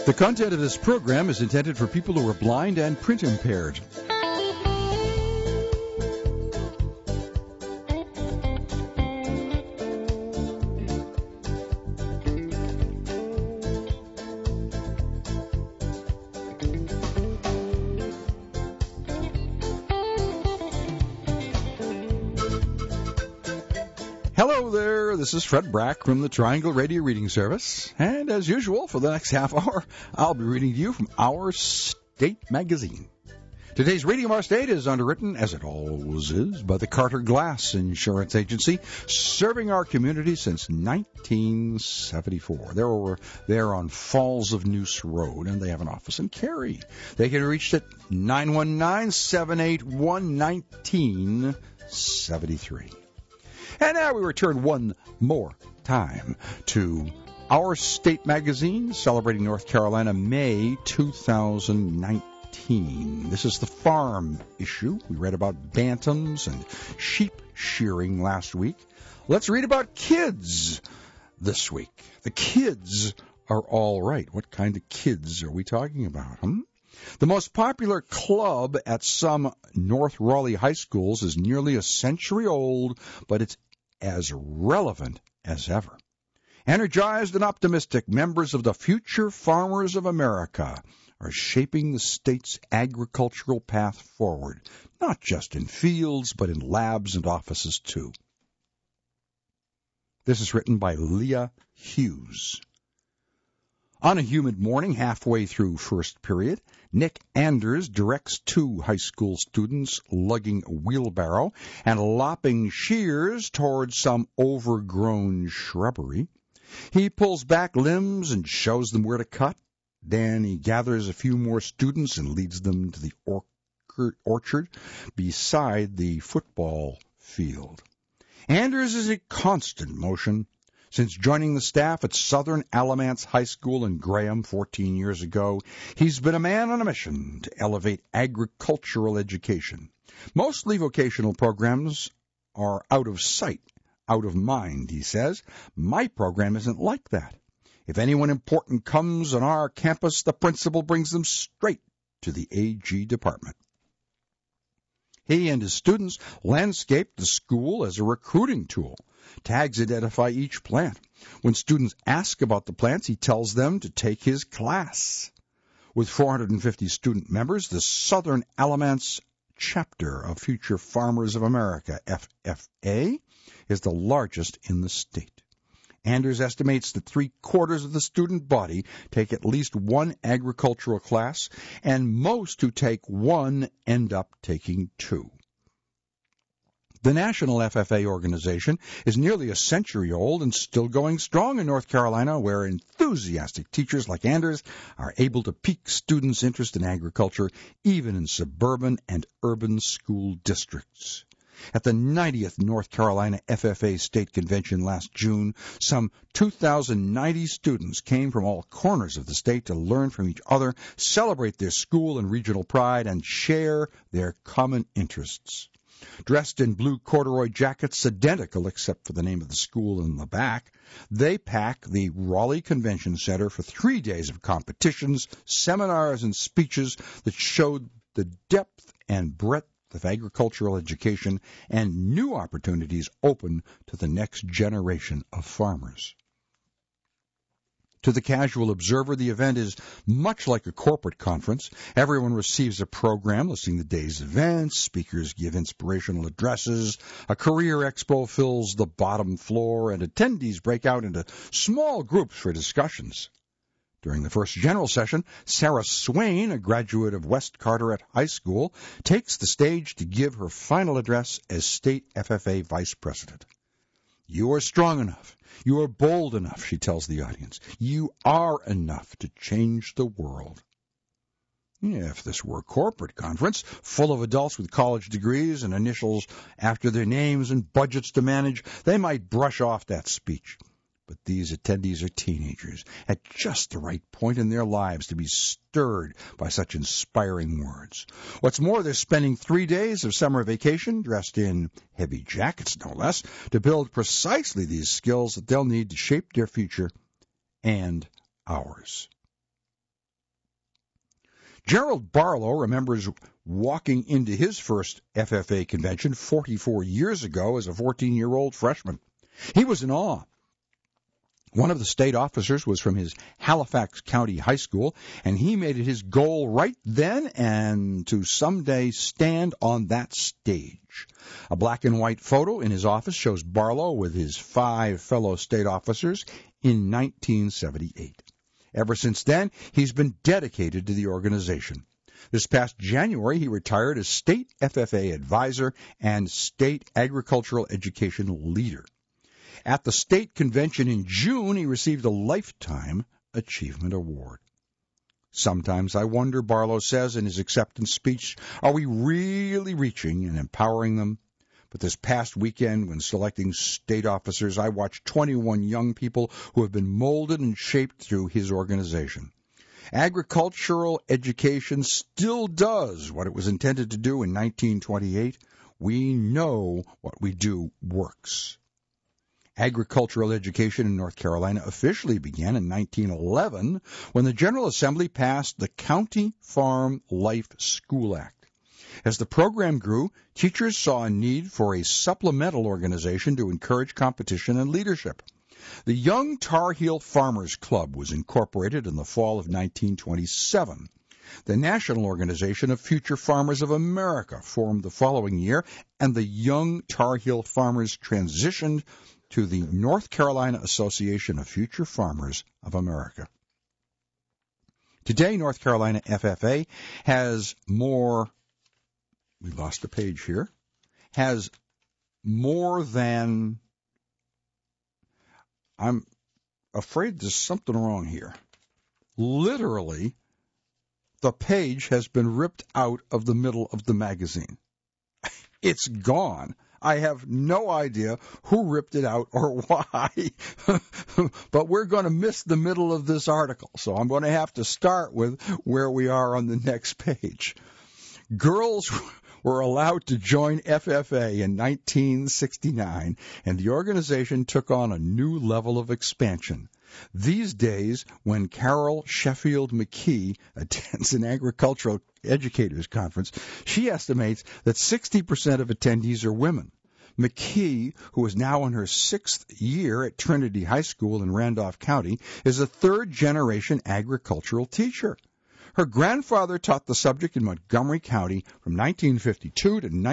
The content of this program is intended for people who are blind and print impaired. Hello there, this is Fred Brack from the Triangle Radio Reading Service, and as usual, for the next half hour, I'll be reading to you from Our State magazine. Today's Reading of Our State is underwritten, as it always is, by the Carter Glass Insurance Agency, serving our community since 1974. They're over there on Falls of Noose Road, and they have an office in Cary. They can be reached at 919-781-1973. And now we return one more time to Our State magazine, celebrating North Carolina, May 2019. This is the farm issue. We read about bantams and sheep shearing last week. Let's read about kids this week. The kids are all right. What kind of kids are we talking about? The most popular club at some North Raleigh high schools is nearly a century old, but it's as relevant as ever. Energized and optimistic, members of the Future Farmers of America are shaping the state's agricultural path forward, not just in fields, but in labs and offices too. This is written by Leah Hughes. On a humid morning halfway through first period, Nick Anders directs two high school students lugging a wheelbarrow and lopping shears towards some overgrown shrubbery. He pulls back limbs and shows them where to cut. Then he gathers a few more students and leads them to the orchard beside the football field. Anders is in constant motion. Since joining the staff at Southern Alamance High School in Graham 14 years ago, he's been a man on a mission to elevate agricultural education. Mostly vocational programs are out of sight, out of mind, he says. My program isn't like that. If anyone important comes on our campus, the principal brings them straight to the AG department. He and his students landscape the school as a recruiting tool. Tags identify each plant. When students ask about the plants, he tells them to take his class. With 450 student members, the Southern Alamance chapter of Future Farmers of America, FFA, is the largest in the state. Anders estimates that 3/4 of the student body take at least one agricultural class, and most who take one end up taking two. The National FFA organization is nearly a century old and still going strong in North Carolina, where enthusiastic teachers like Anders are able to pique students' interest in agriculture, even in suburban and urban school districts. At the 90th North Carolina FFA State Convention last June, some 2,090 students came from all corners of the state to learn from each other, celebrate their school and regional pride, and share their common interests. Dressed in blue corduroy jackets, identical except for the name of the school in the back, they pack the Raleigh Convention Center for 3 days of competitions, seminars, and speeches that showed the depth and breadth of agricultural education and new opportunities open to the next generation of farmers. To the casual observer, the event is much like a corporate conference. Everyone receives a program listing the day's events, speakers give inspirational addresses, a career expo fills the bottom floor, and attendees break out into small groups for discussions. During the first general session, Sarah Swain, a graduate of West Carteret High School, takes the stage to give her final address as State FFA Vice President. You are strong enough. You are bold enough, she tells the audience. You are enough to change the world. If this were a corporate conference, full of adults with college degrees and initials after their names and budgets to manage, they might brush off that speech. But these attendees are teenagers at just the right point in their lives to be stirred by such inspiring words. What's more, they're spending 3 days of summer vacation, dressed in heavy jackets, no less, to build precisely these skills that they'll need to shape their future and ours. Gerald Barlow remembers walking into his first FFA convention 44 years ago as a 14-year-old freshman. He was in awe. One of the state officers was from his Halifax County High School, and he made it his goal right then and to someday stand on that stage. A black and white photo in his office shows Barlow with his 5 fellow state officers in 1978. Ever since then, he's been dedicated to the organization. This past January, he retired as state FFA advisor and state agricultural education leader. At the state convention in June, he received a Lifetime Achievement Award. Sometimes I wonder, Barlow says in his acceptance speech, are we really reaching and empowering them? But this past weekend, when selecting state officers, I watched 21 young people who have been molded and shaped through his organization. Agricultural education still does what it was intended to do in 1928. We know what we do works. Agricultural education in North Carolina officially began in 1911 when the General Assembly passed the County Farm Life School Act. As the program grew, teachers saw a need for a supplemental organization to encourage competition and leadership. The Young Tar Heel Farmers Club was incorporated in the fall of 1927. The National Organization of Future Farmers of America formed the following year, and the Young Tar Heel Farmers transitioned to the North Carolina Association of Future Farmers of America. Today, North Carolina FFA has more, we lost a page here, has more than, I'm afraid there's something wrong here. Literally, the page has been ripped out of the middle of the magazine. It's gone. I have no idea who ripped it out or why, but we're going to miss the middle of this article, so I'm going to have to start with where we are on the next page. Girls were allowed to join FFA in 1969, and the organization took on a new level of expansion. These days, when Carol Sheffield McKee attends an agricultural educators conference, she estimates that 60% of attendees are women. McKee, who is now in her 6th year at Trinity High School in Randolph County, is a third-generation agricultural teacher. Her grandfather taught the subject in Montgomery County from 1952 to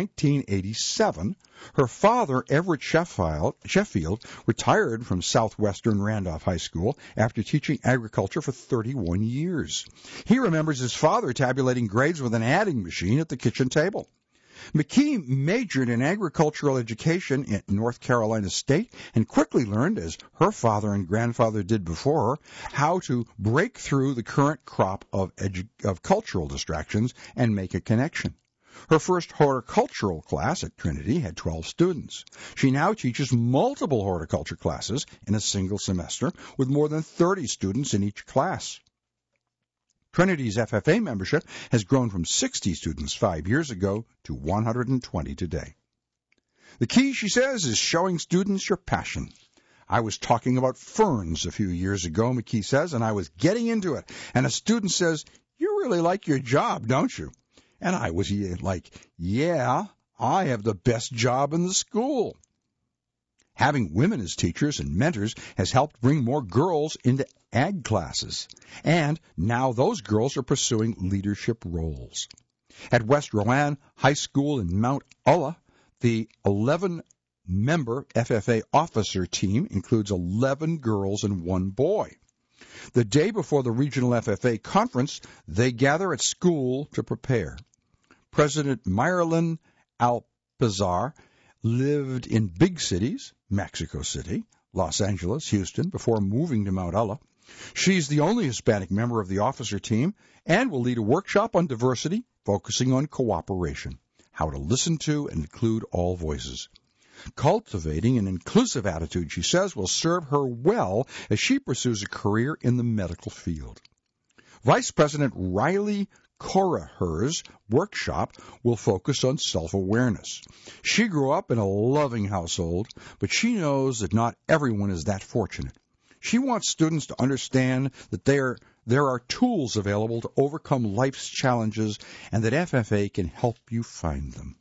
1987. Her father, Everett Sheffield, retired from Southwestern Randolph High School after teaching agriculture for 31 years. He remembers his father tabulating grades with an adding machine at the kitchen table. McKee majored in agricultural education at North Carolina State and quickly learned, as her father and grandfather did before her, how to break through the current crop of cultural distractions and make a connection. Her first horticultural class at Trinity had 12 students. She now teaches multiple horticulture classes in a single semester with more than 30 students in each class. Trinity's FFA membership has grown from 60 students 5 years ago to 120 today. The key, she says, is showing students your passion. I was talking about ferns a few years ago, McKee says, and I was getting into it. And a student says, "You really like your job, don't you?" And I was like, "Yeah, I have the best job in the school." Having women as teachers and mentors has helped bring more girls into ag classes. And now those girls are pursuing leadership roles. At West Rowan High School in Mount Ulla, the 11-member FFA officer team includes 11 girls and 1 boy. The day before the regional FFA conference, they gather at school to prepare. President Marilyn Alpizar lived in big cities, Mexico City, Los Angeles, Houston, before moving to Mount Ulla. She's the only Hispanic member of the officer team and will lead a workshop on diversity, focusing on cooperation, how to listen to and include all voices. Cultivating an inclusive attitude, she says, will serve her well as she pursues a career in the medical field. Vice President Riley Coraher's workshop will focus on self-awareness. She grew up in a loving household, but she knows that not everyone is that fortunate. She wants students to understand that they are there are tools available to overcome life's challenges and that FFA can help you find them.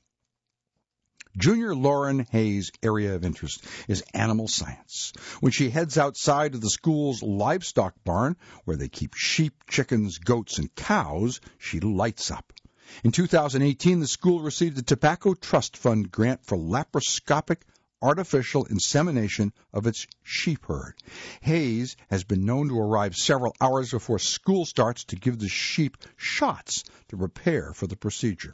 Junior Lauren Hayes' area of interest is animal science. When she heads outside of the school's livestock barn, where they keep sheep, chickens, goats, and cows, she lights up. In 2018, the school received a Tobacco Trust Fund grant for laparoscopic artificial insemination of its sheep herd. Hayes has been known to arrive several hours before school starts to give the sheep shots to prepare for the procedure.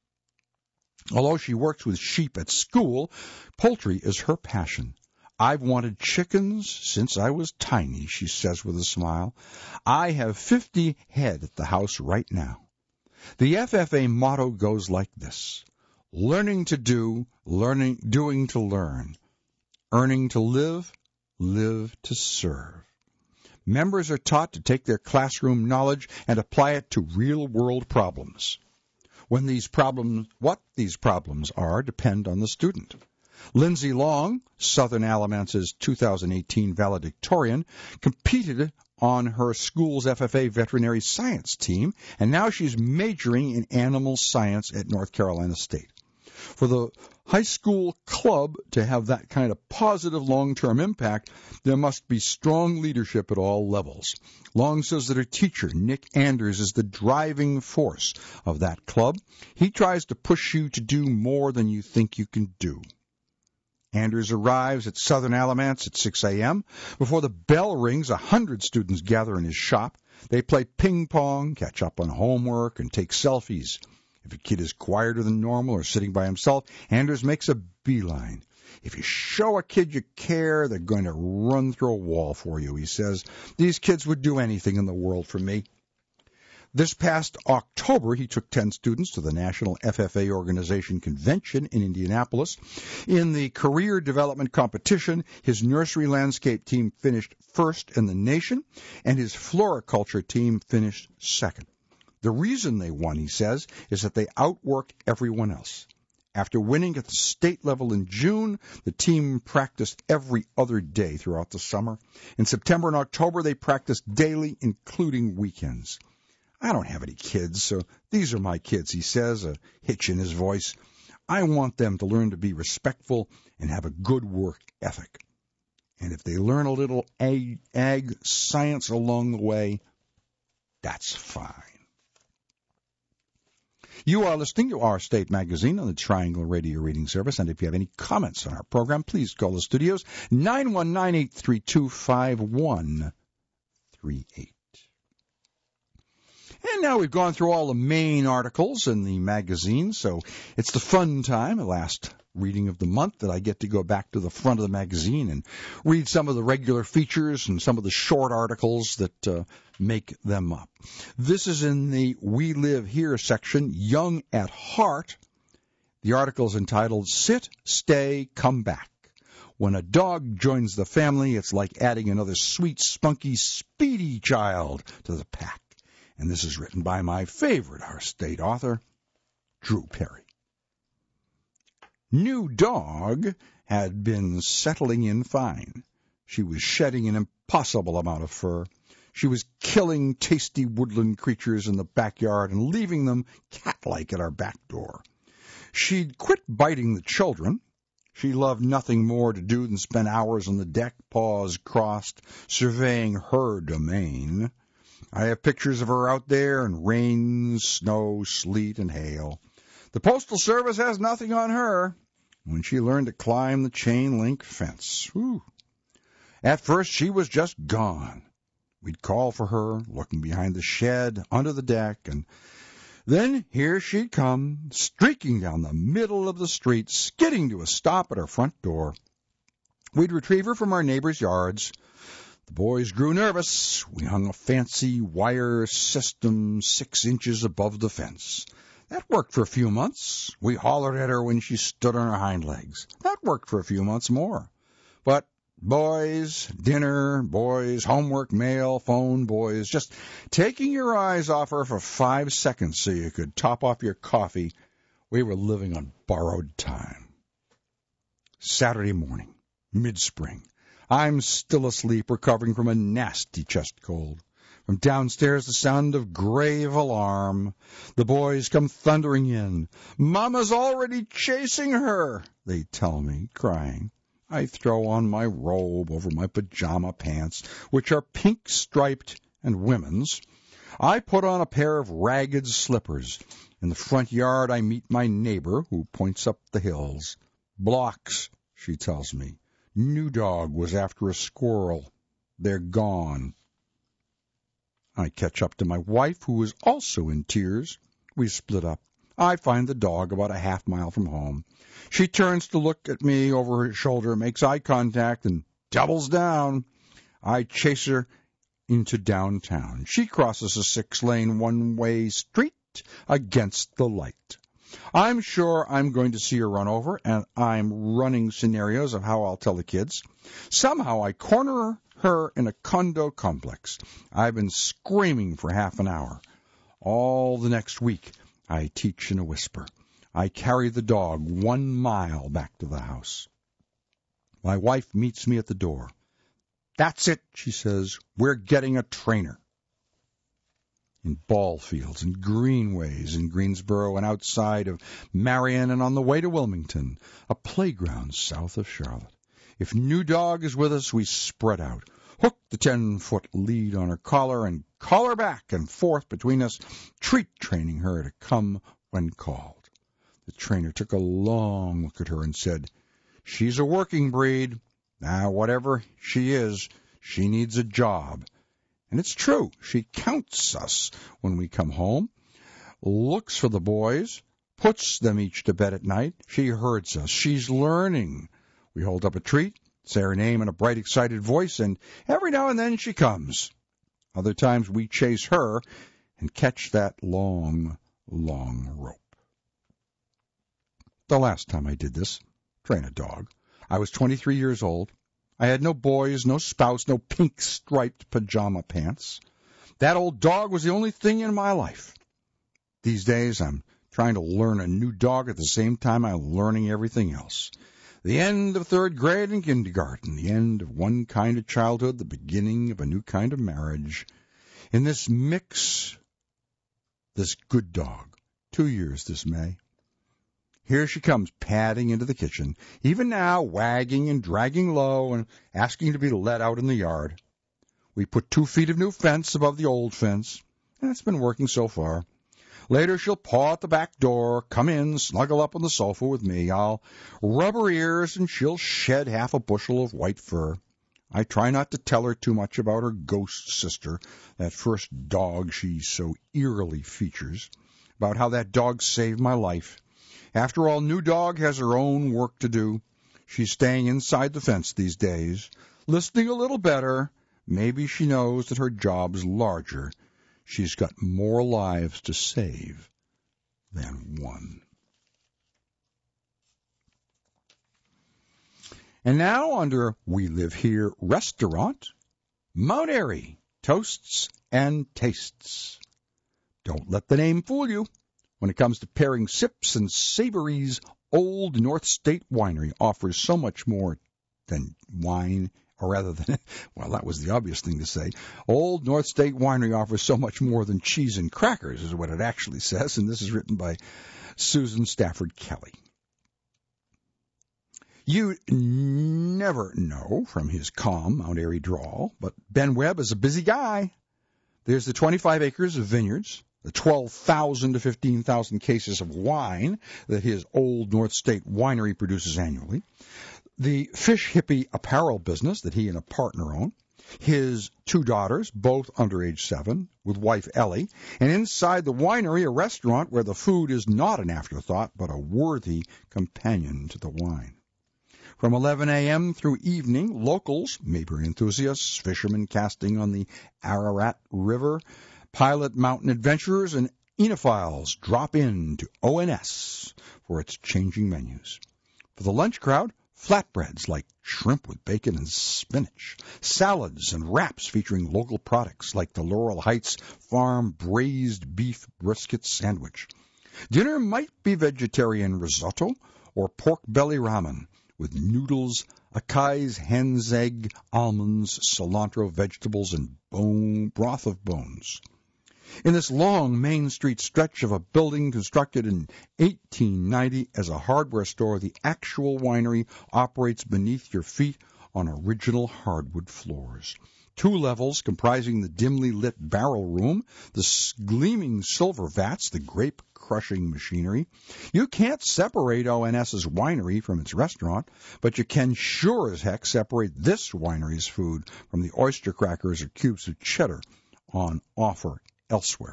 Although she works with sheep at school, poultry is her passion. I've wanted chickens since I was tiny, she says with a smile. I have 50 head at the house right now. The FFA motto goes like this: learning to do, doing to learn, earning to live, live to serve. Members are taught to take their classroom knowledge and apply it to real-world problems. What these problems are depend on the student. Lindsay Long, Southern Alamance's 2018 valedictorian, competed on her school's FFA veterinary science team, and now she's majoring in animal science at North Carolina State. For the high school club to have that kind of positive long-term impact, there must be strong leadership at all levels. Long says that her teacher, Nick Anders, is the driving force of that club. He tries to push you to do more than you think you can do. Anders arrives at Southern Alamance at 6 a.m. Before the bell rings, 100 students gather in his shop. They play ping pong, catch up on homework, and take selfies. If a kid is quieter than normal or sitting by himself, Anders makes a beeline. If you show a kid you care, they're going to run through a wall for you, he says. These kids would do anything in the world for me. This past October, he took 10 students to the National FFA Organization Convention in Indianapolis. In the career development competition, his nursery landscape team finished first in the nation, and his floriculture team finished second. The reason they won, he says, is that they outworked everyone else. After winning at the state level in June, the team practiced every other day throughout the summer. In September and October, they practiced daily, including weekends. I don't have any kids, so these are my kids, he says, a hitch in his voice. I want them to learn to be respectful and have a good work ethic. And if they learn a little ag science along the way, that's fine. You are listening to Our State Magazine on the Triangle Radio Reading Service, and if you have any comments on our program, please call the studios, 919-832-5138. And now we've gone through all the main articles in the magazine, so it's the fun time, the last reading of the month, that I get to go back to the front of the magazine and read some of the regular features and some of the short articles that make them up. This is in the We Live Here section, Young at Heart. The article is entitled, Sit, Stay, Come Back. When a dog joins the family, it's like adding another sweet, spunky, speedy child to the pack. And this is written by my favorite Our State author, Drew Perry. New dog had been settling in fine. She was shedding an impossible amount of fur. She was killing tasty woodland creatures in the backyard and leaving them cat-like at our back door. She'd quit biting the children. She loved nothing more to do than spend hours on the deck, paws crossed, surveying her domain. I have pictures of her out there in rain, snow, sleet, and hail. The Postal Service has nothing on her when she learned to climb the chain-link fence. Whew. At first, she was just gone. We'd call for her, looking behind the shed, under the deck, and then here she'd come, streaking down the middle of the street, skidding to a stop at our front door. We'd retrieve her from our neighbors' yards. The boys grew nervous. We hung a fancy wire system 6 inches above the fence. That worked for a few months. We hollered at her when she stood on her hind legs. That worked for a few months more. But boys, dinner, boys, homework, mail, phone, boys, just taking your eyes off her for 5 seconds so you could top off your coffee, we were living on borrowed time. Saturday morning, mid-spring. I'm still asleep, recovering from a nasty chest cold. From downstairs, the sound of grave alarm. The boys come thundering in. "Mama's already chasing her," they tell me, crying. I throw on my robe over my pajama pants, which are pink-striped and women's. I put on a pair of ragged slippers. In the front yard, I meet my neighbor, who points up the hills. "Blocks," she tells me. "New dog was after a squirrel. They're gone." I catch up to my wife, who is also in tears. We split up. I find the dog about a half-mile from home. She turns to look at me over her shoulder, makes eye contact, and doubles down. I chase her into downtown. She crosses a 6-lane one-way street against the light. I'm sure I'm going to see her run over, and I'm running scenarios of how I'll tell the kids. Somehow I corner her in a condo complex. I've been screaming for half an hour. All the next week, I teach in a whisper. I carry the dog 1 mile back to the house. My wife meets me at the door. "That's it," she says. "We're getting a trainer." In ball fields and greenways in Greensboro and outside of Marion and on the way to Wilmington, a playground south of Charlotte. If New Dog is with us, we spread out, hook the 10-foot lead on her collar, and call her back and forth between us, treat training her to come when called. The trainer took a long look at her and said, "She's a working breed. Now, whatever she is, she needs a job." And it's true. She counts us when we come home, looks for the boys, puts them each to bed at night. She herds us. She's learning. We hold up a treat, say her name in a bright, excited voice, and every now and then she comes. Other times we chase her and catch that long, long rope. The last time I did this, train a dog, I was 23 years old. I had no boys, no spouse, no pink-striped pajama pants. That old dog was the only thing in my life. These days, I'm trying to learn a new dog at the same time I'm learning everything else. The end of 3rd grade and kindergarten, the end of one kind of childhood, the beginning of a new kind of marriage. In this mix, this good dog, 2 years this May. Here she comes, padding into the kitchen, even now wagging and dragging low and asking to be let out in the yard. We put 2 feet of new fence above the old fence, and it's been working so far. Later she'll paw at the back door, come in, snuggle up on the sofa with me. I'll rub her ears, and she'll shed half a bushel of white fur. I try not to tell her too much about her ghost sister, that first dog she so eerily features, about how that dog saved my life. After all, New Dog has her own work to do. She's staying inside the fence these days, listening a little better. Maybe she knows that her job's larger. She's got more lives to save than one. And now, under We Live Here Restaurant, Mount Airy Toasts and Tastes. Don't let the name fool you. When it comes to pairing sips and savories, Old North State Winery offers so much more than wine, or rather than, well, that was the obvious thing to say. Old North State Winery offers so much more than cheese and crackers, is what it actually says, and this is written by Susan Stafford Kelly. You never know from his calm Mount Airy drawl, but Ben Webb is a busy guy. There's the 25 acres of vineyards, the 12,000 to 15,000 cases of wine that his Old North State Winery produces annually, the Fish Hippie apparel business that he and a partner own, his 2 daughters, both under age 7, with wife Ellie, and inside the winery, a restaurant where the food is not an afterthought, but a worthy companion to the wine. From 11 a.m. through evening, locals, Mayberry enthusiasts, fishermen casting on the Ararat River, pilot mountain adventurers, and enophiles drop in to ONS for its changing menus. For the lunch crowd, flatbreads like shrimp with bacon and spinach, salads and wraps featuring local products like the Laurel Heights Farm braised beef brisket sandwich. Dinner might be vegetarian risotto or pork belly ramen, with noodles, Akai's hen's egg, almonds, cilantro, vegetables, and broth of bones. In this long Main Street stretch of a building constructed in 1890 as a hardware store, the actual winery operates beneath your feet on original hardwood floors. 2 levels comprising the dimly lit barrel room, the gleaming silver vats, the grape-crushing machinery. You can't separate ONS's winery from its restaurant, but you can sure as heck separate this winery's food from the oyster crackers or cubes of cheddar on offer elsewhere.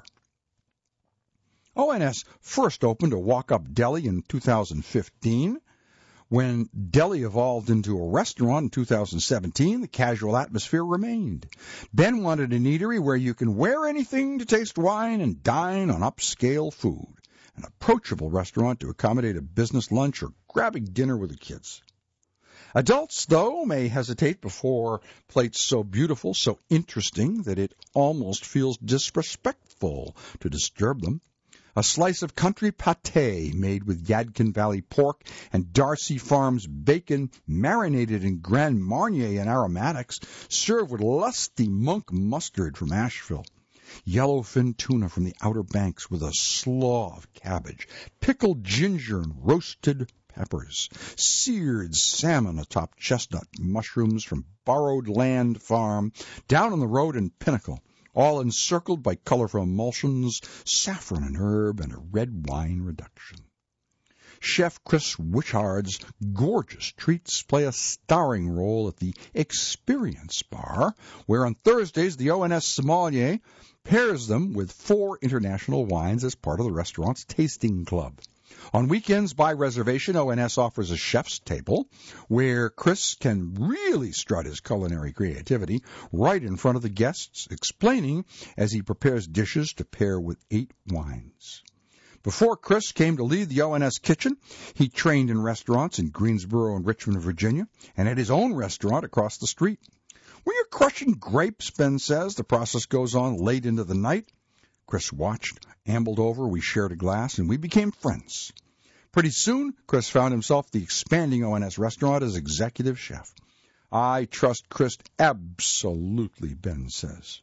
ONS first opened a walk-up deli in 2015. When deli evolved into a restaurant in 2017, the casual atmosphere remained. Ben wanted an eatery where you can wear anything to taste wine and dine on upscale food, an approachable restaurant to accommodate a business lunch or grabbing dinner with the kids. Adults, though, may hesitate before plates so beautiful, so interesting, that it almost feels disrespectful to disturb them. A slice of country pâté made with Yadkin Valley pork and Darcy Farms bacon marinated in Grand Marnier and aromatics, served with lusty monk mustard from Asheville. Yellowfin tuna from the Outer Banks with a slaw of cabbage, pickled ginger and roasted peppers, seared salmon atop chestnut mushrooms from Borrowed Land Farm down on the road in Pinnacle, all encircled by colorful emulsions, saffron and herb, and a red wine reduction. Chef Chris Wishard's gorgeous treats play a starring role at the Experience Bar, where on Thursdays the ONS sommelier pairs them with 4 international wines as part of the restaurant's tasting club. On weekends, by reservation, ONS offers a chef's table where Chris can really strut his culinary creativity right in front of the guests, explaining as he prepares dishes to pair with 8 wines. Before Chris came to lead the ONS kitchen, he trained in restaurants in Greensboro and Richmond, Virginia, and had his own restaurant across the street. "We are crushing grapes," Ben says. The process goes on late into the night. Chris watched, ambled over, we shared a glass, and we became friends. Pretty soon, Chris found himself at the expanding ONS restaurant as executive chef. "I trust Chris absolutely," Ben says.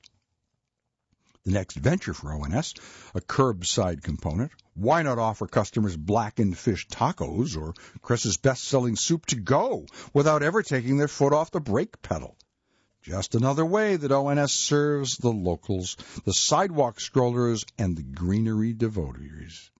The next venture for ONS, a curbside component. Why not offer customers blackened fish tacos or Chris's best-selling soup to go without ever taking their foot off the brake pedal? Just another way that ONS serves the locals, the sidewalk strollers, and the greenery devotees.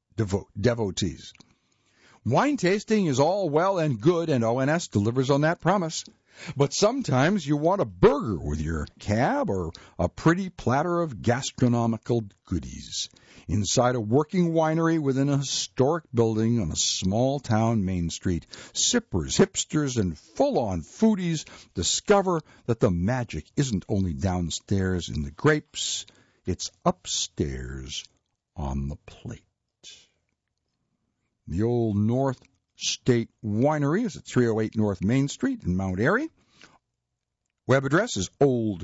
Wine tasting is all well and good, and ONS delivers on that promise. But sometimes you want a burger with your cab or a pretty platter of gastronomical goodies. Inside a working winery within a historic building on a small-town Main Street, sippers, hipsters, and full-on foodies discover that the magic isn't only downstairs in the grapes, it's upstairs on the plate. The Old North State Winery is at 308 North Main Street in Mount Airy. Web address is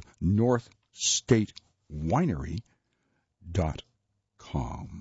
oldnorthstatewinery.com.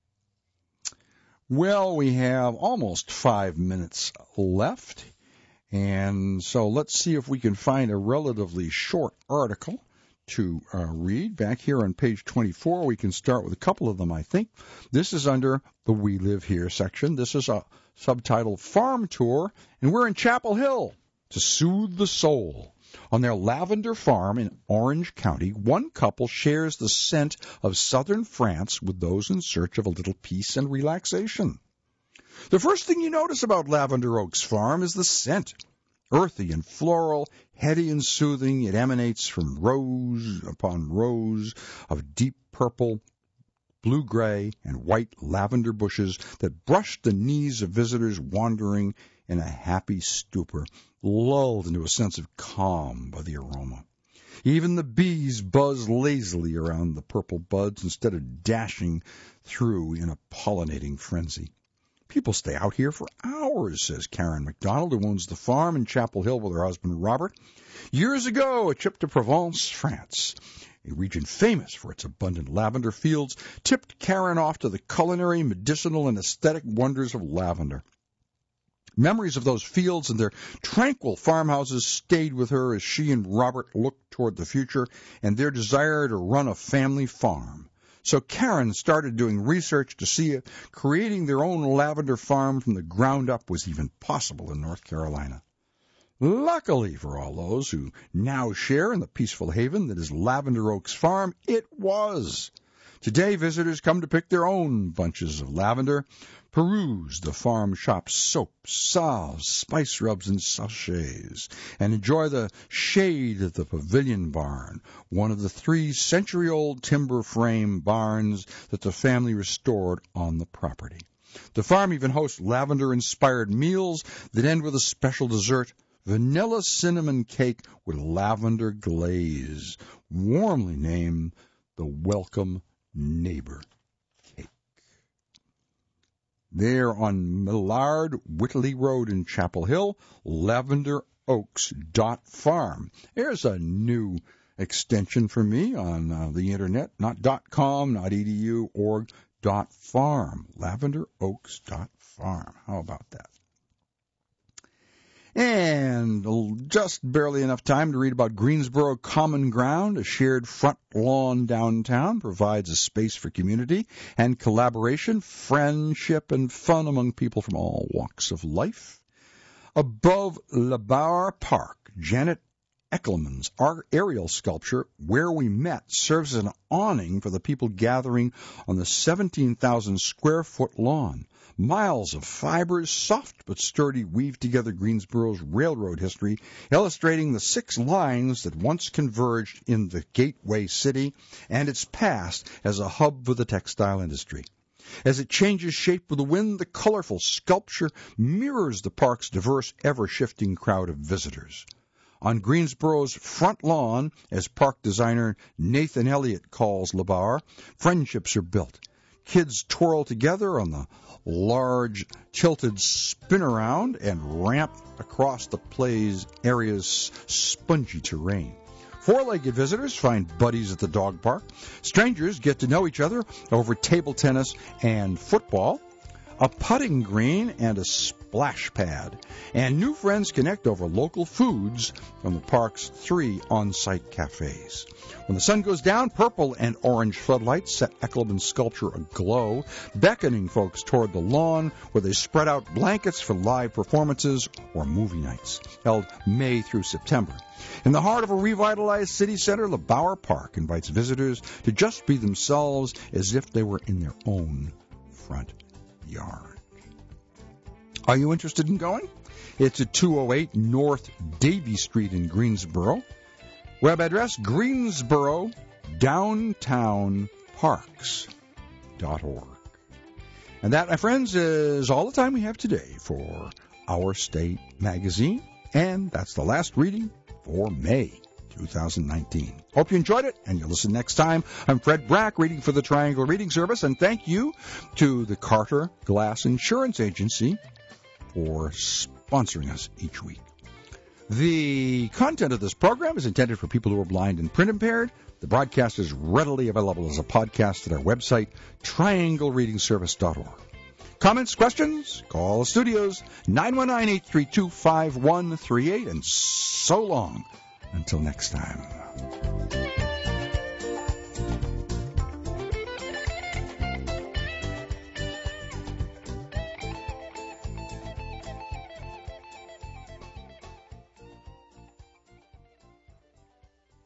Well, we have almost 5 minutes left, and so let's see if we can find a relatively short article to read. Back here on page 24, we can start with a couple of them, I think. This is under the We Live Here section. This is a subtitle Farm Tour, and we're in Chapel Hill to soothe the soul. On their lavender farm in Orange County, one couple shares the scent of southern France with those in search of a little peace and relaxation. The first thing you notice about Lavender Oaks Farm is the scent. Earthy and floral, heady and soothing, it emanates from rows upon rows of deep purple, blue-gray, and white lavender bushes that brush the knees of visitors wandering in a happy stupor, lulled into a sense of calm by the aroma. Even the bees buzz lazily around the purple buds instead of dashing through in a pollinating frenzy. People stay out here for hours, says Karen McDonald, who owns the farm in Chapel Hill with her husband Robert. Years ago, a trip to Provence, France, a region famous for its abundant lavender fields, tipped Karen off to the culinary, medicinal, and aesthetic wonders of lavender. Memories of those fields and their tranquil farmhouses stayed with her as she and Robert looked toward the future and their desire to run a family farm. So Karen started doing research to see if creating their own lavender farm from the ground up was even possible in North Carolina. Luckily for all those who now share in the peaceful haven that is Lavender Oaks Farm, it was. Today, visitors come to pick their own bunches of lavender, peruse the farm shop's soaps, salves, spice rubs, and sachets, and enjoy the shade of the pavilion barn, one of the 3-century-old timber frame barns that the family restored on the property. The farm even hosts lavender-inspired meals that end with a special dessert, vanilla cinnamon cake with lavender glaze, warmly named the Welcome Neighbor Cake. There on Millard Whitley Road in Chapel Hill, lavenderoaks.farm. There's a new extension for me on the internet, not .com, not .edu, org, .farm, lavenderoaks.farm. How about that? And just barely enough time to read about Greensboro Common Ground, a shared front lawn downtown, provides a space for community and collaboration, friendship, and fun among people from all walks of life. Above LeBauer Park, Janet Eckelman's aerial sculpture, Where We Met, serves as an awning for the people gathering on the 17,000-square-foot lawn. Miles of fibers, soft but sturdy, weave together Greensboro's railroad history, illustrating the 6 lines that once converged in the gateway city and its past as a hub for the textile industry. As it changes shape with the wind, the colorful sculpture mirrors the park's diverse, ever-shifting crowd of visitors. On Greensboro's front lawn, as park designer Nathan Elliott calls LeBauer, friendships are built. Kids twirl together on the large tilted spin-around and ramp across the play's area's spongy terrain. 4-legged visitors find buddies at the dog park. Strangers get to know each other over table tennis and football, a putting green, and a splash pad. And new friends connect over local foods from the park's 3 on-site cafes. When the sun goes down, purple and orange floodlights set Eckelman's sculpture aglow, beckoning folks toward the lawn where they spread out blankets for live performances or movie nights, held May through September. In the heart of a revitalized city center, LeBauer Park invites visitors to just be themselves as if they were in their own front yard. Are you interested in going? It's at 208 North Davie Street in Greensboro. Web address, greensboro-downtownparks.org. And that, my friends, is all the time we have today for Our State Magazine. And that's the last reading for May 2019. Hope you enjoyed it, and you'll listen next time. I'm Fred Brack, reading for the Triangle Reading Service, and thank you to the Carter Glass Insurance Agency for sponsoring us each week. The content of this program is intended for people who are blind and print impaired. The broadcast is readily available as a podcast at our website, trianglereadingservice.org. Comments, questions? Call the studios, 919-832-5138, and so long until next time.